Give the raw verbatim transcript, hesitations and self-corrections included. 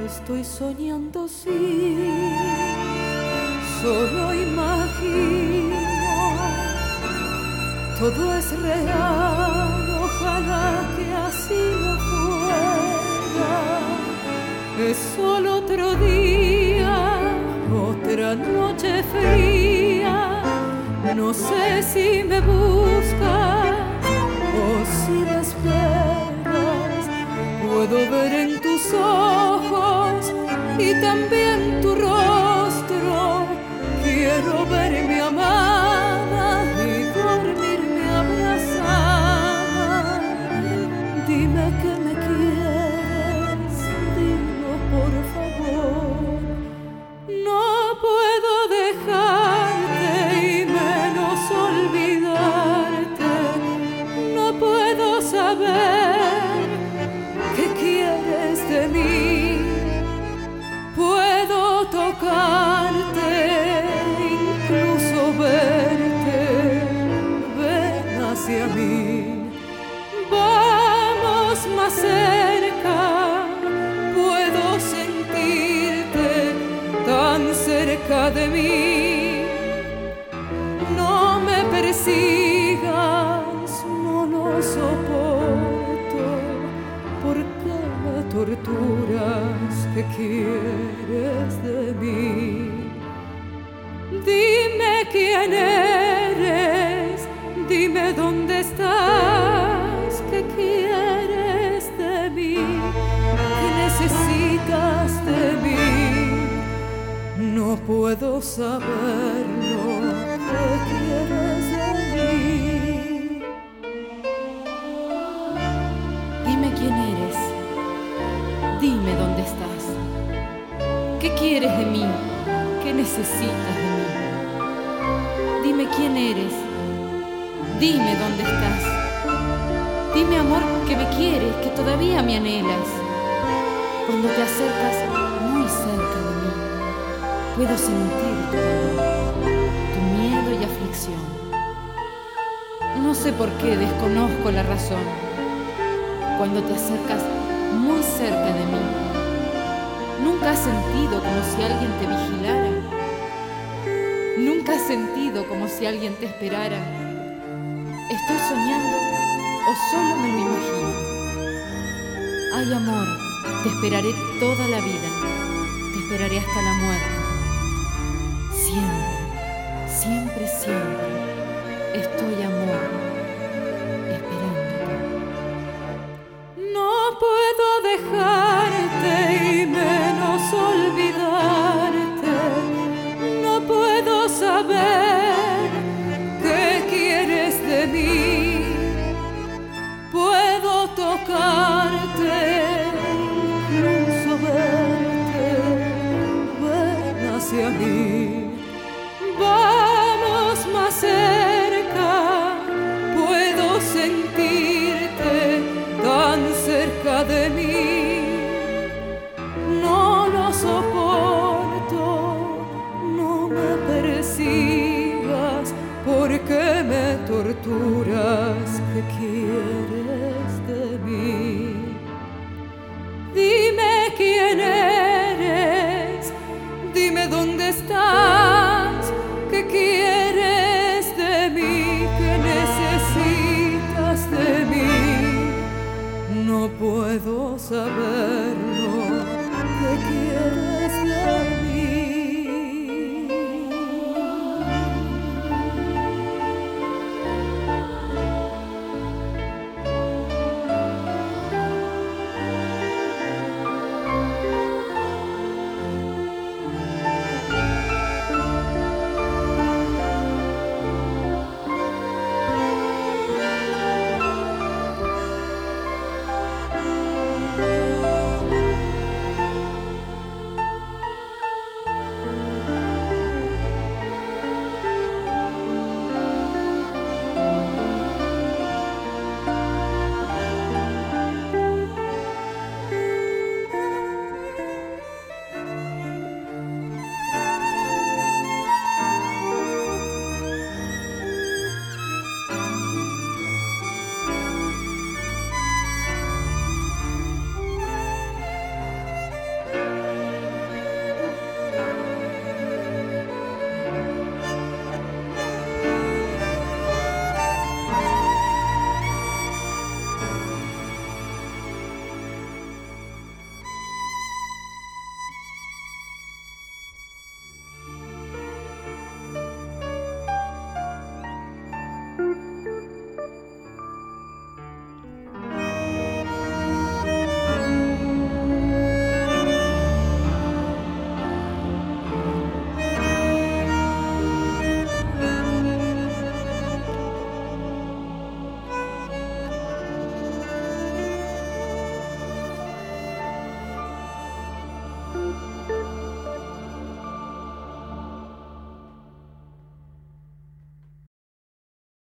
estoy soñando, sí, solo imagino, todo es real, ojalá que así lo fuera. Es solo otro día, otra noche fría, no sé si me buscas o si me esperas. Puedo ver en tus ojos y también tu rostro. Quiero verme amada y dormirme abrazada. Dime que me quieres, dilo por favor. No puedo dejarte y menos olvidarte. No puedo saber qué quieres de mí. Puedo tocarte, incluso verte. Ven hacia mí. Vamos más cerca. Puedo sentirte tan cerca de mí. No me persigas, no lo soporto. ¿Por qué me torturas? ¿Qué quieres de mí? Dime quién eres, dime dónde estás. ¿Qué quieres de mí? ¿Qué necesitas de mí? No puedo saberlo. ¿Qué quieres de mí? Dime quién eres, dime dónde estás. ¿Qué quieres de mí? ¿Qué necesitas de mí? Dime quién eres, dime dónde estás. Dime, amor, que me quieres, que todavía me anhelas. Cuando te acercas muy cerca de mí, puedo sentir tu dolor, tu miedo y aflicción. No sé por qué, desconozco la razón. Cuando te acercas muy cerca de mí, ¿nunca has sentido como si alguien te vigilara? ¿Nunca has sentido como si alguien te esperara? ¿Estoy soñando o solo me lo imagino? Ay, amor, te esperaré toda la vida, te esperaré hasta la muerte. Siempre, siempre, siempre estoy, amor, esperándote. No puedo dejarte y menos olvidarte. No puedo saber qué quieres de mí. Puedo tocarte, incluso verte. Ven hacia mí. Vamos más cerca. Puedo sentirte tan cerca de mí. No lo soporto, no me persigas. ¿Por qué me torturas? ¿Qué quieres de mí? Dime quién eres, dime dónde estás. ¿Qué quieres de mí? ¿Qué necesitas de mí? No puedo saberlo. ¿Qué quieres?